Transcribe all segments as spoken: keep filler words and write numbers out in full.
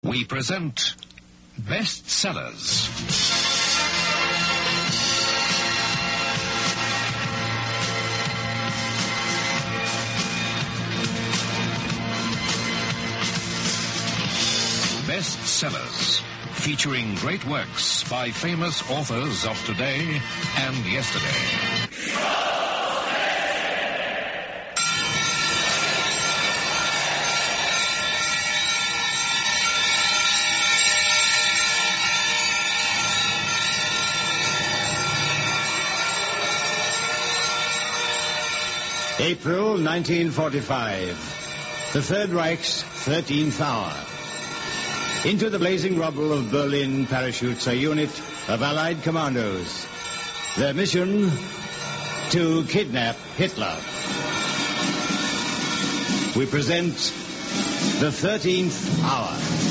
we present Best Sellers. Best Sellers, featuring great works by famous authors of today and yesterday. April nineteen forty-five, the Third Reich's thirteenth hour. Into the blazing rubble of Berlin parachutes a unit of Allied commandos. Their mission, to kidnap Hitler. We present the thirteenth hour.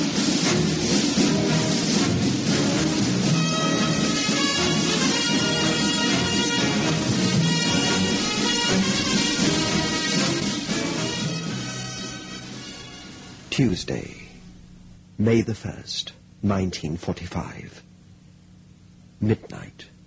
Tuesday, May the first, nineteen forty-five. Midnight.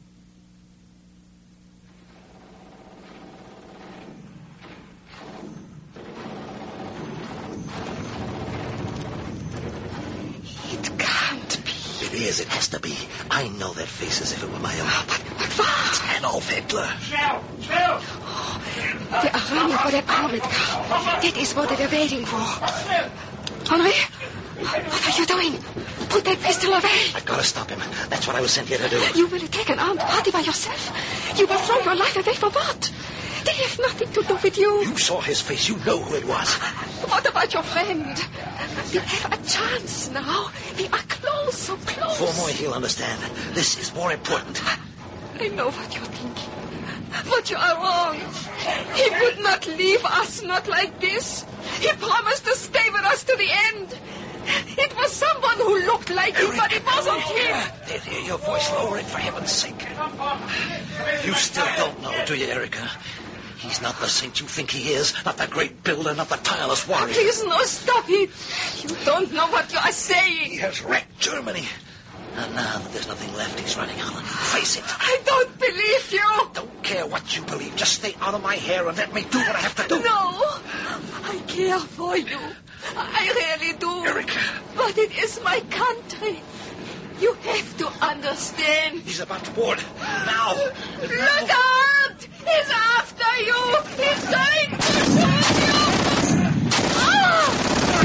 It can't be. It is. It has to be. I know that face as if it were my own. But, but what? It's Adolf Hitler. Schnell! Schnell! Oh, they are running for their private car. That is what they're waiting for. Henri, what are you doing? Put that pistol away. I've got to stop him. That's what I was sent here to do. You will take an armed party by yourself. You will throw your life away for what? They have nothing to do with you. You saw his face. You know who it was. What about your friend? We have a chance now. We are close, so close. Four he'll understand. This is more important. I know what you're thinking. But you are wrong. He would not leave us, not like this. He promised to stay with us to the end. It was someone who looked like him, but it wasn't him. Did hear your voice. Lower it, for heaven's sake. You still don't know, do you, Erica? He's not the saint you think he is, not the great builder, not the tireless warrior. Please, no, stop it. You don't know what you are saying. He has wrecked Germany. And now that there's nothing left, he's running Holland. Face it. I don't believe you. Don't care what you believe. Just stay out of my hair and let me do what I have to do. No, I care for you. I really do. Erica. But it is my country. You have to understand. He's about to board. Now. Look now. Out! He's after you. He's going to shoot you. Ah!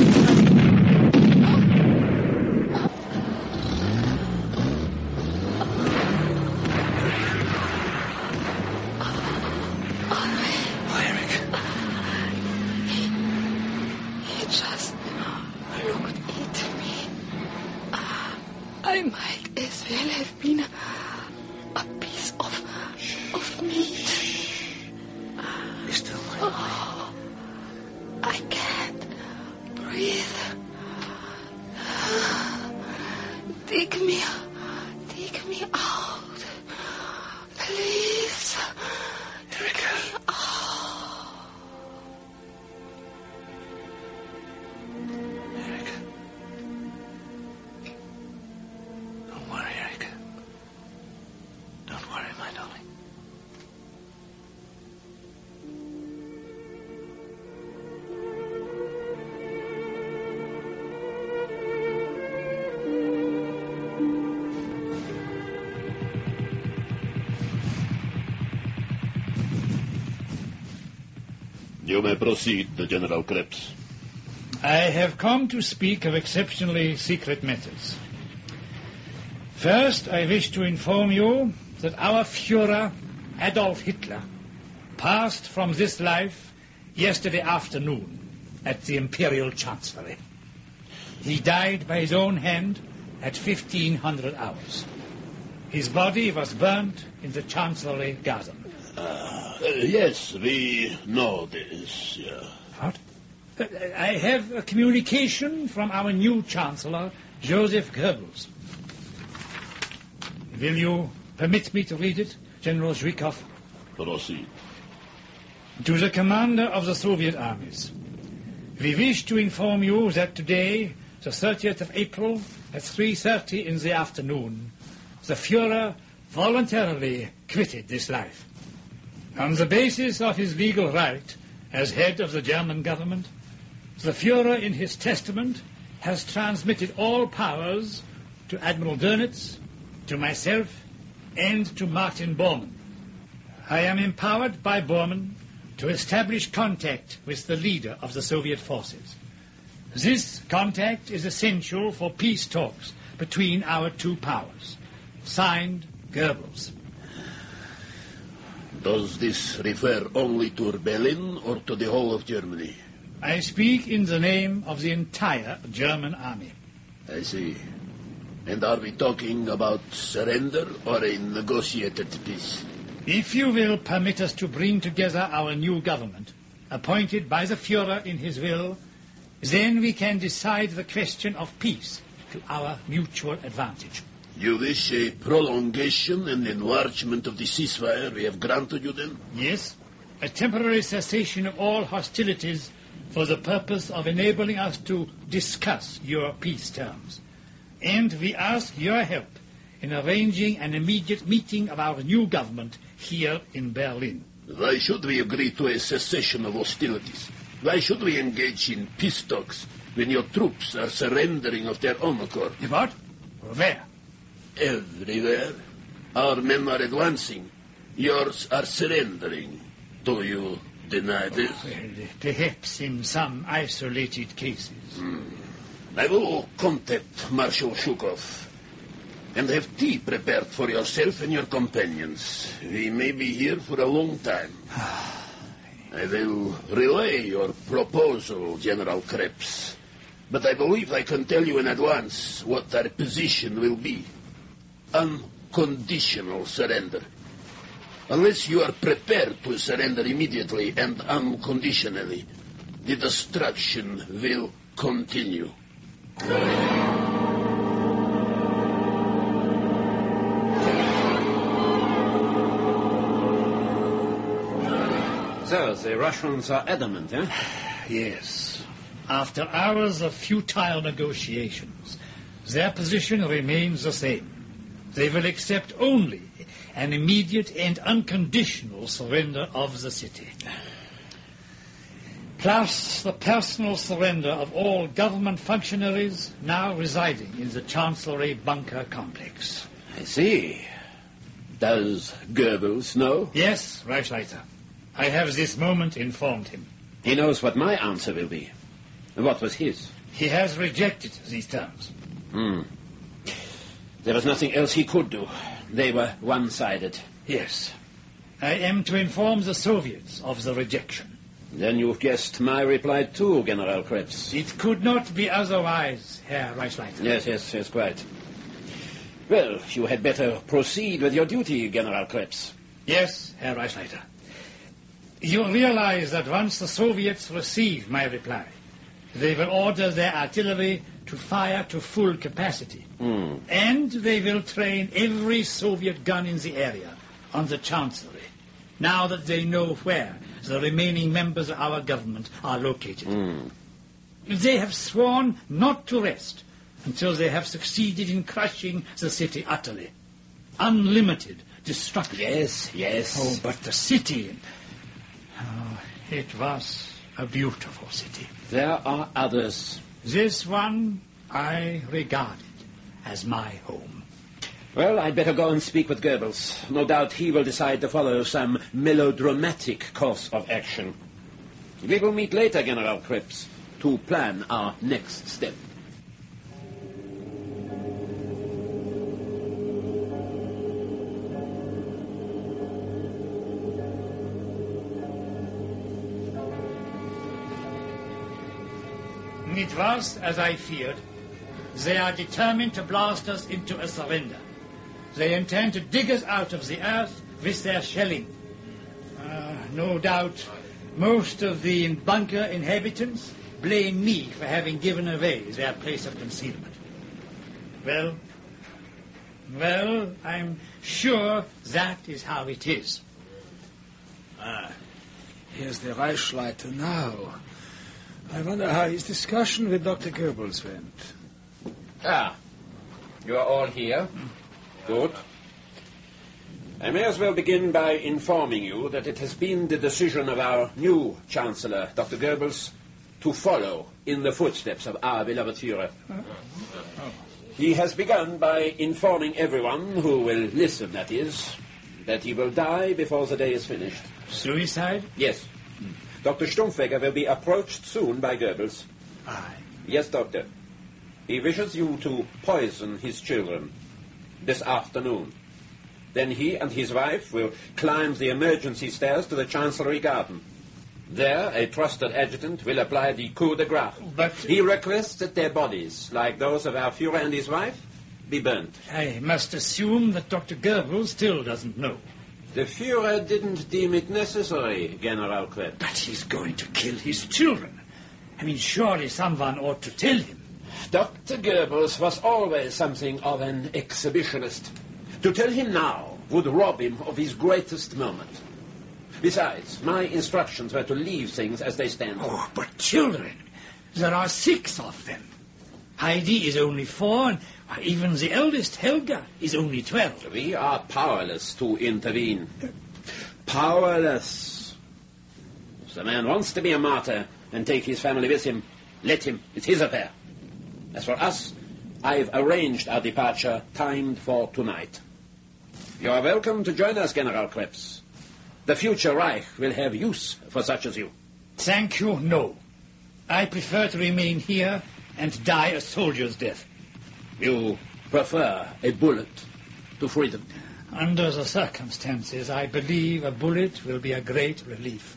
I might as well have been a, a piece of, of meat. Be still, my oh, I can't breathe. Dig me, dig me out. Please. Dig me out. Erica. Don't worry, Erica. Don't worry, my darling. You may proceed, General Krebs. I have come to speak of exceptionally secret matters. First, I wish to inform you that our Führer, Adolf Hitler, passed from this life yesterday afternoon at the Imperial Chancellery. He died by his own hand at fifteen hundred hours. His body was burnt in the Chancellery garden. Uh, yes, we know this. Yeah. What? I have a communication from our new Chancellor, Joseph Goebbels. Will you permit me to read it, General Zhukov? Proceed. To the commander of the Soviet armies. We wish to inform you that today the thirtieth of April, at three thirty in the afternoon, the Führer voluntarily quitted this life. On the basis of his legal right as head of the German government, the Führer in his testament has transmitted all powers to Admiral Dönitz, to myself, and to Martin Bormann. I am empowered by Bormann to establish contact with the leader of the Soviet forces. This contact is essential for peace talks between our two powers. Signed, Goebbels. Does this refer only to Berlin or to the whole of Germany? I speak in the name of the entire German army. I see. And are we talking about surrender or a negotiated peace? If you will permit us to bring together our new government, appointed by the Führer in his will, then we can decide the question of peace to our mutual advantage. You wish a prolongation and enlargement of the ceasefire we have granted you then? Yes, a temporary cessation of all hostilities for the purpose of enabling us to discuss your peace terms. And we ask your help in arranging an immediate meeting of our new government here in Berlin. Why should we agree to a cessation of hostilities? Why should we engage in peace talks when your troops are surrendering of their own accord? What? Where? Everywhere. Our men are advancing. Yours are surrendering. Do you deny this? Well, perhaps in some isolated cases. Hmm. I will contact Marshal Zhukov and have tea prepared for yourself and your companions. We may be here for a long time. I will relay your proposal, General Krebs, but I believe I can tell you in advance what our position will be. Unconditional surrender. Unless you are prepared to surrender immediately and unconditionally, the destruction will continue. So, the Russians are adamant, eh? Yes. After hours of futile negotiations, their position remains the same. They will accept only an immediate and unconditional surrender of the city. Plus the personal surrender of all government functionaries now residing in the Chancellery bunker complex. I see. Does Goebbels know? Yes, Reichsleiter. I have this moment informed him. He knows what my answer will be. What was his? He has rejected these terms. Hmm. There was nothing else he could do. They were one-sided. Yes. I am to inform the Soviets of the rejection. Then you've guessed my reply too, General Krebs. It could not be otherwise, Herr Reichsleiter. Yes, yes, yes, quite. Well, you had better proceed with your duty, General Krebs. Yes, Herr Reichsleiter. You realize that once the Soviets receive my reply, they will order their artillery to fire to full capacity. Mm. And they will train every Soviet gun in the area on the Chancellery, now that they know where the remaining members of our government are located. Mm. They have sworn not to rest until they have succeeded in crushing the city utterly. Unlimited destruction. Yes, yes. Oh, but the city... Oh, it was a beautiful city. There are others. This one I regarded as my home. Well, I'd better go and speak with Goebbels. No doubt he will decide to follow some melodramatic course of action. We will meet later, General Krebs, to plan our next step. It was as I feared. They are determined to blast us into a surrender. They intend to dig us out of the earth with their shelling. Uh, no doubt most of the bunker inhabitants blame me for having given away their place of concealment. Well, well, I'm sure that is how it is. Ah, here's the Reichsleiter now. I wonder how his discussion with Doctor Goebbels went. Ah, you are all here. Good. I may as well begin by informing you that it has been the decision of our new Chancellor, Doctor Goebbels, to follow in the footsteps of our beloved Führer. Oh. He has begun by informing everyone who will listen, that is, that he will die before the day is finished. Suicide? Yes. Doctor Stumpfegger will be approached soon by Goebbels. Aye. Yes, Doctor. He wishes you to poison his children this afternoon. Then he and his wife will climb the emergency stairs to the Chancellery garden. There, a trusted adjutant will apply the coup de grace. But he requests that their bodies, like those of our Führer and his wife, be burnt. I must assume that Doctor Goebbels still doesn't know. The Führer didn't deem it necessary, General Krebs. But he's going to kill his children. I mean, surely someone ought to tell him. Doctor Goebbels was always something of an exhibitionist. To tell him now would rob him of his greatest moment. Besides, my instructions were to leave things as they stand. Oh, but children, there are six of them. Heidi is only four, and even the eldest, Helga, is only twelve. We are powerless to intervene. Powerless. If the man wants to be a martyr and take his family with him, let him. It's his affair. As for us, I've arranged our departure, timed for tonight. You are welcome to join us, General Krebs. The future Reich will have use for such as you. Thank you, no. I prefer to remain here and die a soldier's death. You prefer a bullet to freedom? Under the circumstances, I believe a bullet will be a great relief.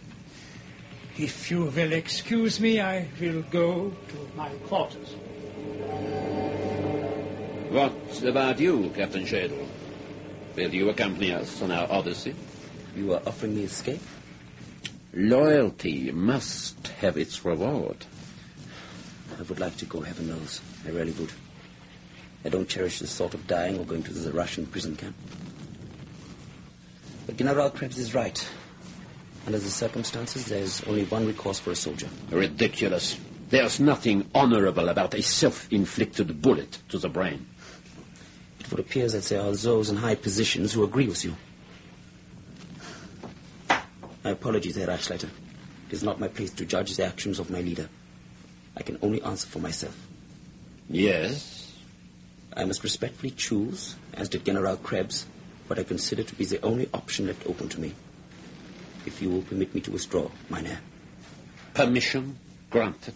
If you will excuse me, I will go to my quarters. What about you, Captain Schädel? Will you accompany us on our odyssey? You are offering me escape? Loyalty must have its reward. I would like to go, heaven knows. I really would. I don't cherish the thought of dying or going to the Russian prison camp. But General Krebs is right. Under the circumstances, there is only one recourse for a soldier. Ridiculous. There's nothing honorable about a self-inflicted bullet to the brain. It would appear that there are those in high positions who agree with you. My apologies, Herr Reichsleiter. It is not my place to judge the actions of my leader. I can only answer for myself. Yes? I must respectfully choose, as did General Krebs, what I consider to be the only option left open to me. If you will permit me to withdraw, mein Herr. Permission granted.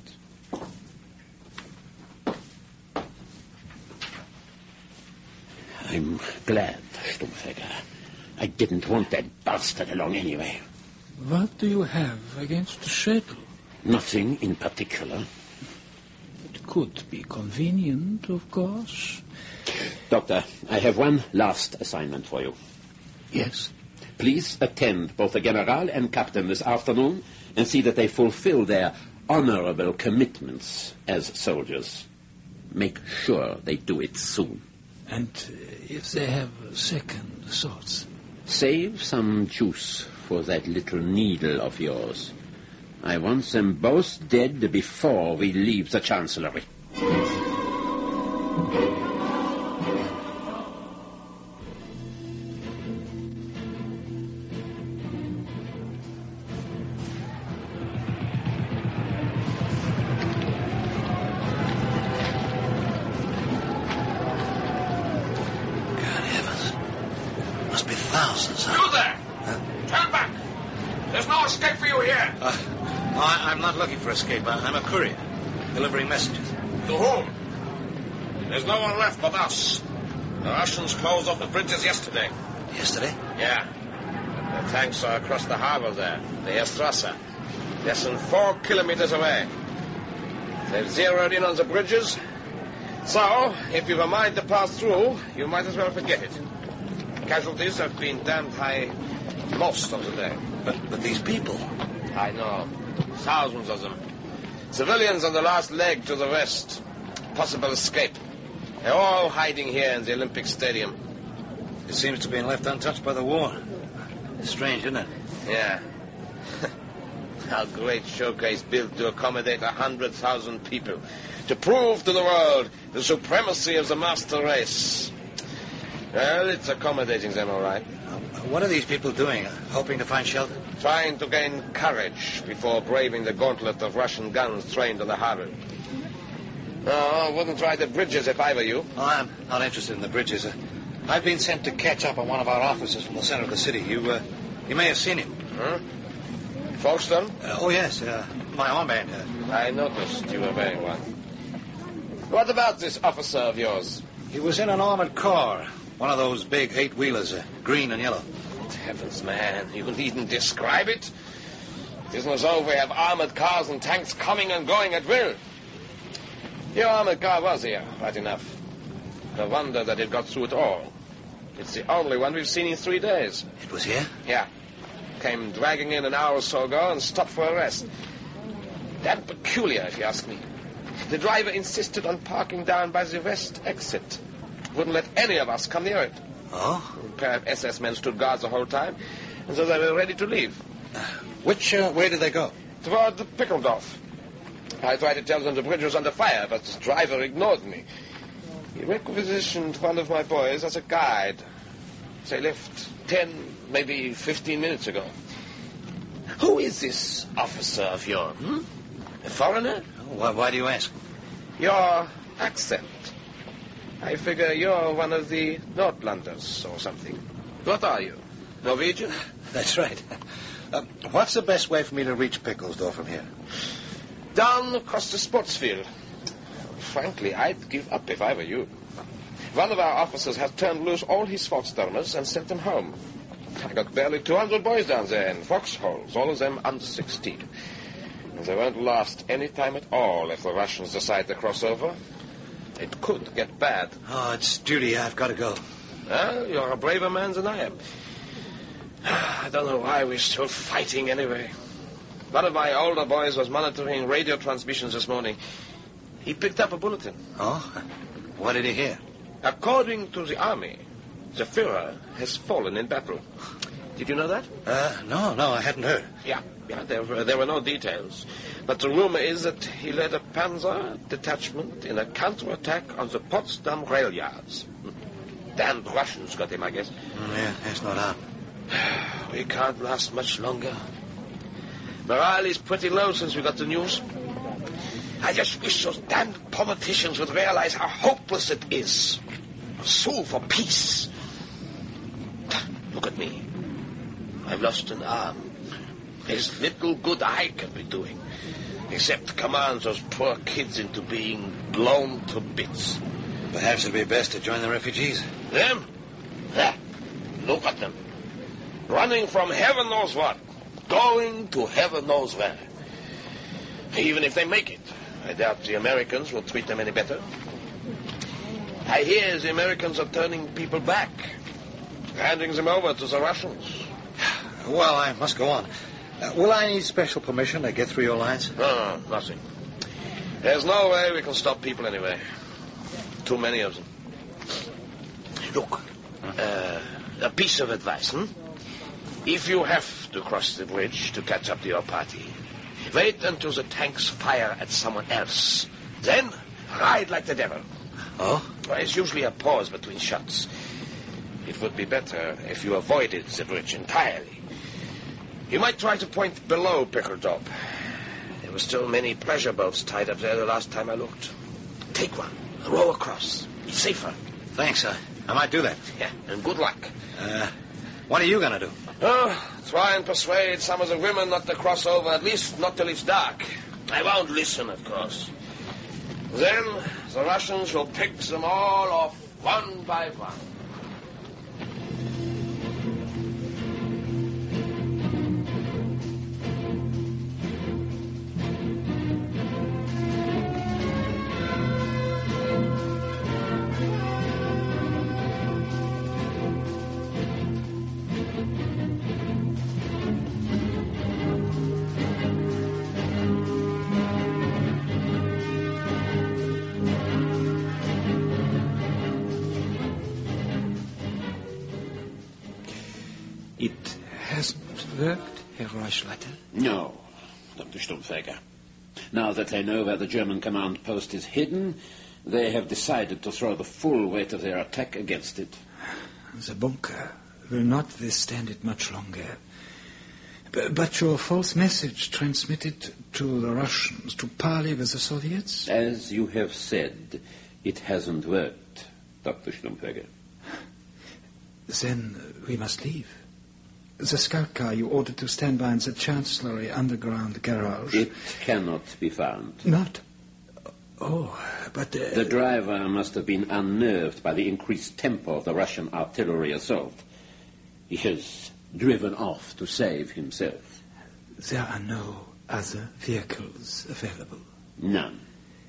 I'm glad, Stumpfegger. I didn't want that bastard along anyway. What do you have against Schädel? Nothing in particular. It could be convenient, of course. Doctor, I have one last assignment for you. Yes? Please attend both the General and Captain this afternoon and see that they fulfill their honorable commitments as soldiers. Make sure they do it soon. And if they have second thoughts? Save some juice for that little needle of yours. I want them both dead before we leave the Chancellery. Thousands, huh? You there! Huh? Turn back! There's no escape for you here! Uh, I, I'm not looking for escape. I, I'm a courier, delivering messages. To whom? There's no one left but us. The Russians closed off the bridges yesterday. Yesterday? Yeah. The tanks are across the harbor there, the Heerstrasse, less than four kilometers away. They've zeroed in on the bridges. So, if you've a mind to pass through, you might as well forget it. Casualties have been damned high most of the day. But, but these people... I know. Thousands of them. Civilians on the last leg to the west. Possible escape. They're all hiding here in the Olympic Stadium. It seems to have been left untouched by the war. It's strange, isn't it? Yeah. Our great showcase is built to accommodate a hundred thousand people, to prove to the world the supremacy of the master race. Well, it's accommodating them all right. What are these people doing? Hoping to find shelter? Trying to gain courage before braving the gauntlet of Russian guns trained on the harbor. No, I wouldn't try the bridges if I were you. Oh, I'm not interested in the bridges. Uh, I've been sent to catch up on one of our officers from the center of the city. You, uh, you may have seen him. Huh? Folkestone? Uh, oh, yes. Uh, my armband. Uh, I noticed you were wearing one. What about this officer of yours? He was in an armored car. One of those big eight-wheelers, uh, green and yellow. Heavens, man, you needn't describe it. It isn't as though we have armored cars and tanks coming and going at will. Your armored car was here, right enough. No wonder that it got through it all. It's the only one we've seen in three days. It was here? Yeah. Came dragging in an hour or so ago and stopped for a rest. Damn peculiar, if you ask me. The driver insisted on parking down by the west exit. Wouldn't let any of us come near it. Oh? A pair of S S men stood guards the whole time, and so they were ready to leave. Uh, which uh, way did they go? Toward the Pickeldorf. I tried to tell them the bridge was under fire, but the driver ignored me. He requisitioned one of my boys as a guide. They left ten, maybe fifteen minutes ago. Who is this officer of yours? Hmm? A foreigner? Oh, why, why do you ask? Your accent. I figure you're one of the Nordlanders or something. What are you? Norwegian? That's right. Uh, what's the best way for me to reach Picklesdorf from here? Down across the sports field. Frankly, I'd give up if I were you. One of our officers has turned loose all his Volksstormers and sent them home. I got barely two hundred boys down there in foxholes, all of them under sixteen. And they won't last any time at all if the Russians decide to cross over. It could get bad. Oh, it's duty. I've got to go. Well, you're a braver man than I am. I don't know why we're still fighting anyway. One of my older boys was monitoring radio transmissions this morning. He picked up a bulletin. Oh? What did he hear? According to the army, the Führer has fallen in battle. Did you know that? Uh, no, no, I hadn't heard. Yeah, yeah, there were, there were no details. But the rumor is that he led a panzer detachment in a counterattack on the Potsdam rail yards. Damned Russians got him, I guess. Mm, yeah, that's not out. We can't last much longer. Morale is pretty low since we got the news. I just wish those damned politicians would realize how hopeless it is. Sue for peace. Look at me. I've lost an arm. There's little good I can be doing, except command those poor kids into being blown to bits. Perhaps it'd be best to join the refugees. Them? Yeah. Look at them. Running from heaven knows what. Going to heaven knows where. Even if they make it, I doubt the Americans will treat them any better. I hear the Americans are turning people back, handing them over to the Russians. Well, I must go on. Uh, will I need special permission to get through your lines? No, no, nothing. There's no way we can stop people anyway. Too many of them. Look, uh, a piece of advice, hmm? If you have to cross the bridge to catch up to your party, wait until the tanks fire at someone else. Then ride like the devil. Oh? Well, there's usually a pause between shots. It would be better if you avoided the bridge entirely. You might try to point below Pickeldorp. There were still many pleasure boats tied up there the last time I looked. Take one. Row across. It's safer. Thanks, I, I might do that. Yeah, and good luck. Uh, what are you going to do? Oh, try and persuade some of the women not to cross over, at least not till it's dark. I won't listen, of course. Then the Russians will pick them all off one by one. It hasn't worked, Herr Reichsleiter? No. Doctor Stumpfegger. Now that they know where the German command post is hidden, they have decided to throw the full weight of their attack against it. The bunker will not withstand it much longer. B- but your false message transmitted to the Russians to parley with the Soviets? As you have said, it hasn't worked, Doctor Stumpfegger. Then we must leave. The scout car you ordered to stand by in the Chancellery underground garage. It cannot be found. Not? Oh, but... Uh, the driver must have been unnerved by the increased tempo of the Russian artillery assault. He has driven off to save himself. There are no other vehicles available? None.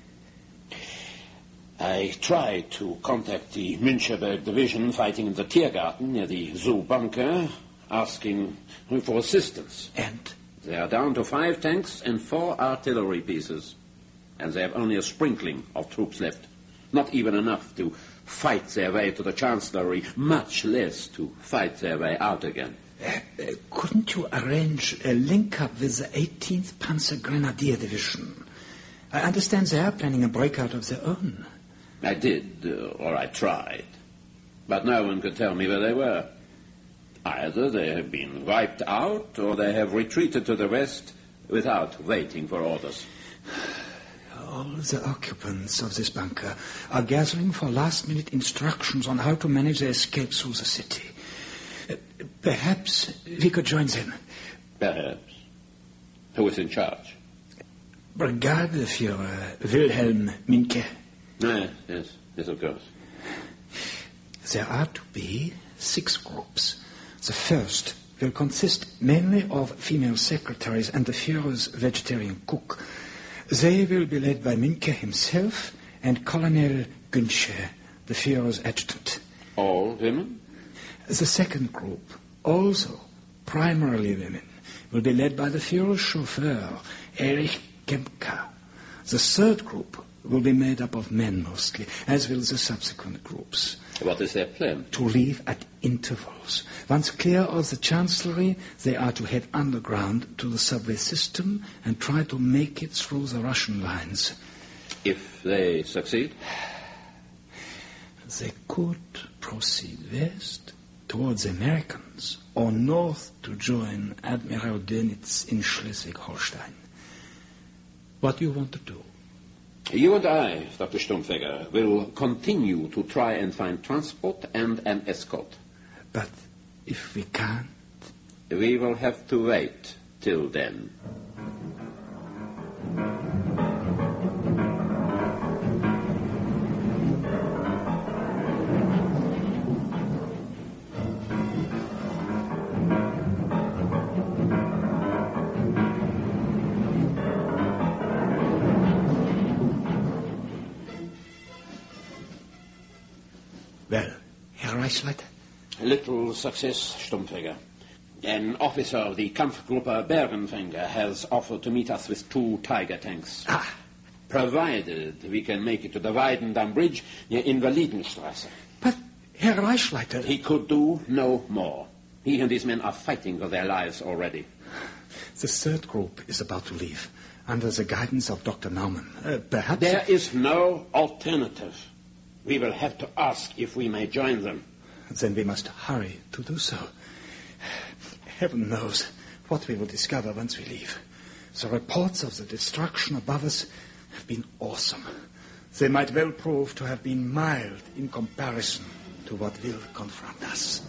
I tried to contact the Müncheberg division fighting in the Tiergarten near the zoo bunker, asking for assistance. And? They are down to five tanks and four artillery pieces. And they have only a sprinkling of troops left. Not even enough to fight their way to the Chancellery, much less to fight their way out again. Uh, uh, couldn't you arrange a link-up with the eighteenth Panzer Grenadier Division? I understand they are planning a breakout of their own. I did, uh, or I tried. But no one could tell me where they were. Either they have been wiped out, or they have retreated to the west without waiting for orders. All the occupants of this bunker are gathering for last-minute instructions on how to manage their escape through the city. Uh, perhaps we could join them. Perhaps. Who is in charge? Brigadeführer Wilhelm Minke. Yes, yes, yes, of course. There are to be six groups. The first will consist mainly of female secretaries and the Führer's vegetarian cook. They will be led by Minke himself and Colonel Günsche, the Führer's adjutant. All women? The second group, also primarily women, will be led by the Führer's chauffeur, Erich Kempka. The third group will be made up of men mostly, as will the subsequent groups. What is their plan? To leave at intervals. Once clear of the Chancellery, they are to head underground to the subway system and try to make it through the Russian lines. If they succeed? They could proceed west towards the Americans or north to join Admiral Dönitz in Schleswig-Holstein. What do you want to do? You and I, Doctor Stumpfegger, will continue to try and find transport and an escort. But if we can't? We will have to wait till then. Well, Herr Reichsleiter? Little success, Stumpfegger. An officer of the Kampfgruppe Bergenfänger has offered to meet us with two Tiger tanks. Ah. Provided we can make it to the Weidendamm Bridge near Invalidenstrasse. But, Herr Reichsleiter... He could do no more. He and his men are fighting for their lives already. The third group is about to leave, under the guidance of Doctor Naumann. Uh, perhaps... There is no alternative. We will have to ask if we may join them. Then we must hurry to do so. Heaven knows what we will discover once we leave. The reports of the destruction above us have been awesome. They might well prove to have been mild in comparison to what will confront us.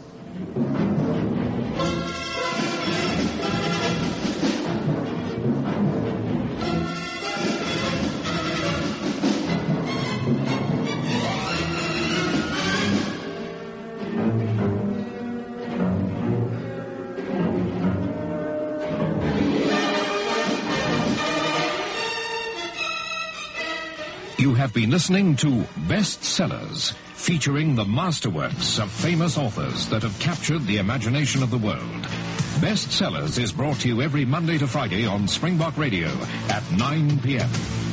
You have been listening to Bestsellers, featuring the masterworks of famous authors that have captured the imagination of the world. Bestsellers is brought to you every Monday to Friday on Springbok Radio at nine p.m.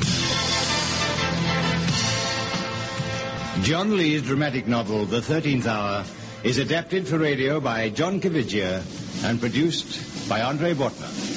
John Lee's dramatic novel, The Thirteenth Hour, is adapted for radio by John Caviglia and produced by Andre Bortner.